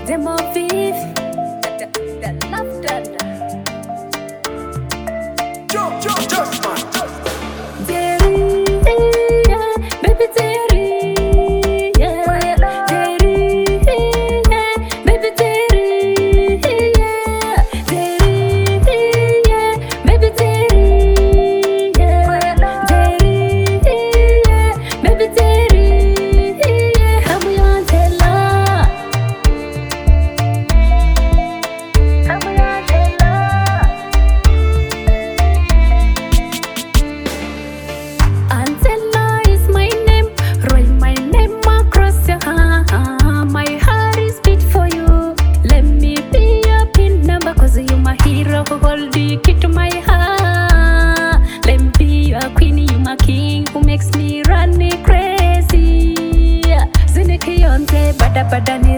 Demo beef, that love that. Just man. Jerry, yeah, baby Jerry, yeah, Jerry, yeah, baby Jerry, yeah, Jerry, yeah, baby Jerry, yeah, Jerry, yeah, baby Jerry, yeah, how we on Taylor, how we on Taylor. Angela is my name, roll my name across your heart. My heart is beat for you. Let me be your pin number, cause you my hero who hold the key to my heart. Let me be your queen, you my king who makes me run crazy. Zineke yonte, bada bada ni